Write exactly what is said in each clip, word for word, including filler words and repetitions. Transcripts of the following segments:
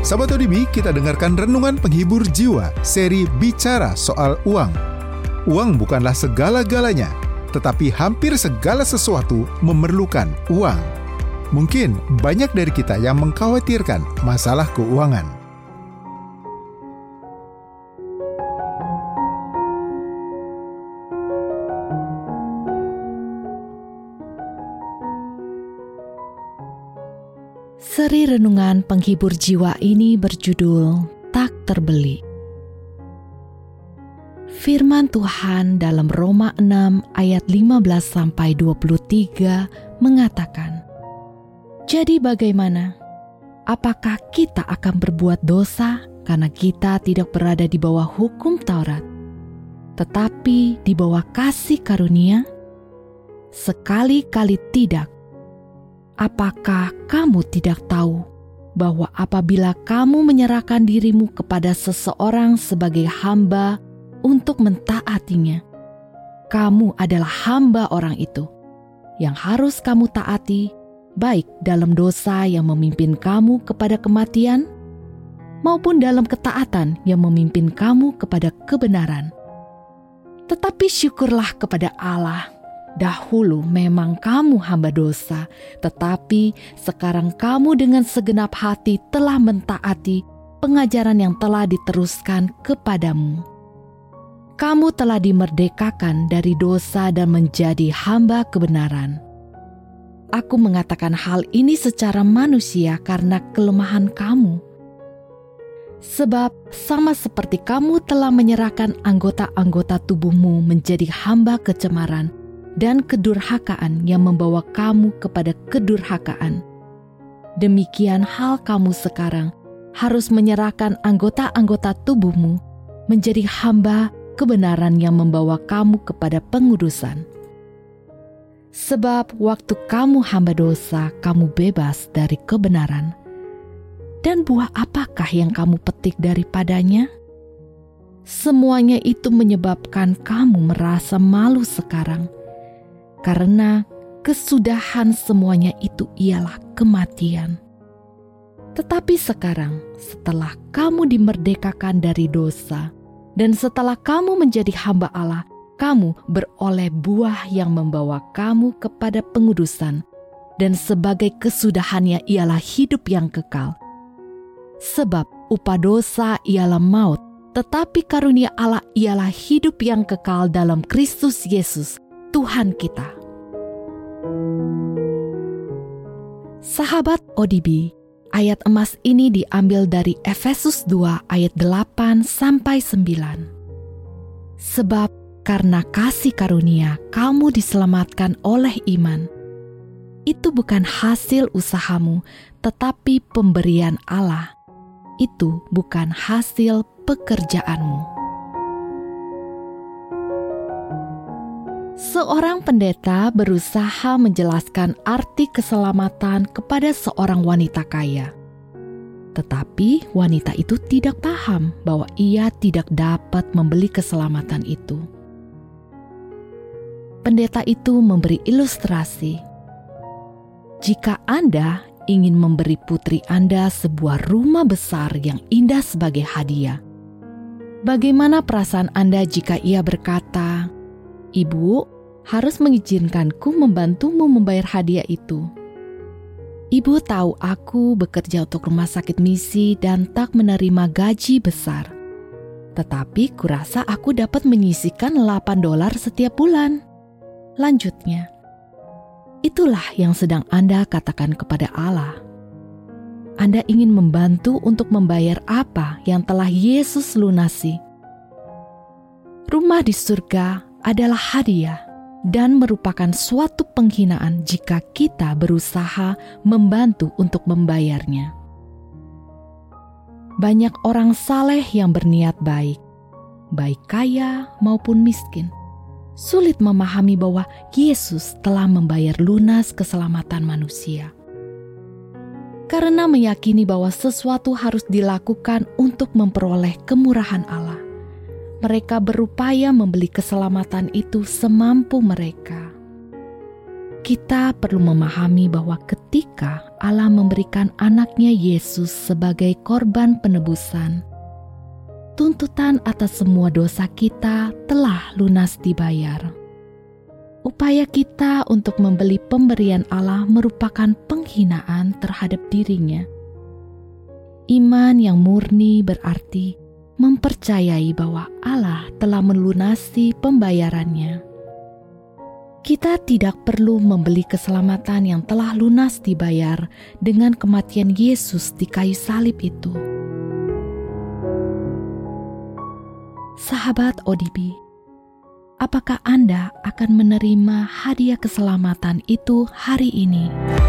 Sahabat O D B, kita dengarkan renungan penghibur jiwa, seri Bicara Soal Uang. Uang bukanlah segala-galanya, tetapi hampir segala sesuatu memerlukan uang. Mungkin banyak dari kita yang mengkhawatirkan masalah keuangan. Seri renungan penghibur jiwa ini berjudul Tak Terbeli. Firman Tuhan dalam Roma enam ayat lima belas sampai dua puluh tiga mengatakan, "Jadi bagaimana? Apakah kita akan berbuat dosa karena kita tidak berada di bawah hukum Taurat, tetapi di bawah kasih karunia? Sekali-kali tidak. Apakah kamu tidak tahu bahwa apabila kamu menyerahkan dirimu kepada seseorang sebagai hamba untuk mentaatinya, kamu adalah hamba orang itu yang harus kamu taati, baik dalam dosa yang memimpin kamu kepada kematian, maupun dalam ketaatan yang memimpin kamu kepada kebenaran. Tetapi syukurlah kepada Allah, dahulu memang kamu hamba dosa, tetapi sekarang kamu dengan segenap hati telah mentaati pengajaran yang telah diteruskan kepadamu. Kamu telah dimerdekakan dari dosa dan menjadi hamba kebenaran. Aku mengatakan hal ini secara manusia karena kelemahan kamu. Sebab sama seperti kamu telah menyerahkan anggota-anggota tubuhmu menjadi hamba kecemaran dan kedurhakaan yang membawa kamu kepada kedurhakaan, demikian hal kamu sekarang harus menyerahkan anggota-anggota tubuhmu menjadi hamba kebenaran yang membawa kamu kepada pengudusan. Sebab waktu kamu hamba dosa, kamu bebas dari kebenaran. Dan buah apakah yang kamu petik daripadanya? Semuanya itu menyebabkan kamu merasa malu sekarang, karena kesudahan semuanya itu ialah kematian. Tetapi sekarang, setelah kamu dimerdekakan dari dosa, dan setelah kamu menjadi hamba Allah, kamu beroleh buah yang membawa kamu kepada pengudusan, dan sebagai kesudahannya ialah hidup yang kekal. Sebab upah dosa ialah maut, tetapi karunia Allah ialah hidup yang kekal dalam Kristus Yesus, Tuhan kita. Sahabat O D B, ayat emas ini diambil dari Efesus dua ayat delapan sampai sembilan. Sebab karena kasih karunia kamu diselamatkan oleh iman. Itu bukan hasil usahamu, tetapi pemberian Allah. Itu bukan hasil pekerjaanmu. Seorang pendeta berusaha menjelaskan arti keselamatan kepada seorang wanita kaya. Tetapi wanita itu tidak paham bahwa ia tidak dapat membeli keselamatan itu. Pendeta itu memberi ilustrasi. Jika Anda ingin memberi putri Anda sebuah rumah besar yang indah sebagai hadiah, bagaimana perasaan Anda jika ia berkata, "Ibu, harus mengizinkanku membantumu membayar hadiah itu. Ibu tahu aku bekerja untuk rumah sakit misi dan tak menerima gaji besar. Tetapi kurasa aku dapat menyisihkan delapan dolar setiap bulan." Lanjutnya, itulah yang sedang Anda katakan kepada Allah. Anda ingin membantu untuk membayar apa yang telah Yesus lunasi. Rumah di surga adalah hadiah dan merupakan suatu penghinaan jika kita berusaha membantu untuk membayarnya. Banyak orang saleh yang berniat baik, baik kaya maupun miskin, sulit memahami bahwa Yesus telah membayar lunas keselamatan manusia. Karena meyakini bahwa sesuatu harus dilakukan untuk memperoleh kemurahan Allah, mereka berupaya membeli keselamatan itu semampu mereka. Kita perlu memahami bahwa ketika ketika Allah memberikan anaknya Yesus sebagai korban penebusan. Tuntutan atas semua dosa kita telah lunas dibayar. Upaya kita untuk membeli pemberian Allah merupakan penghinaan terhadap dirinya. Iman yang murni berarti mempercayai bahwa Allah telah melunasi pembayarannya. Kita tidak perlu membeli keselamatan yang telah lunas dibayar dengan kematian Yesus di kayu salib itu. Sahabat O D B, apakah Anda akan menerima hadiah keselamatan itu hari ini?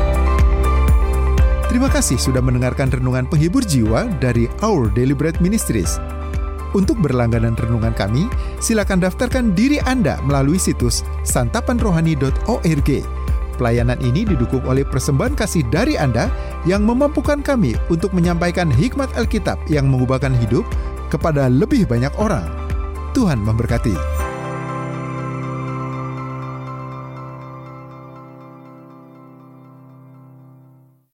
Terima kasih sudah mendengarkan renungan penghibur jiwa dari Our Daily Bread Ministries. Untuk berlangganan renungan kami, silakan daftarkan diri Anda melalui situs santapan rohani dot org. Pelayanan ini didukung oleh persembahan kasih dari Anda yang memampukan kami untuk menyampaikan hikmat Alkitab yang mengubahkan hidup kepada lebih banyak orang. Tuhan memberkati.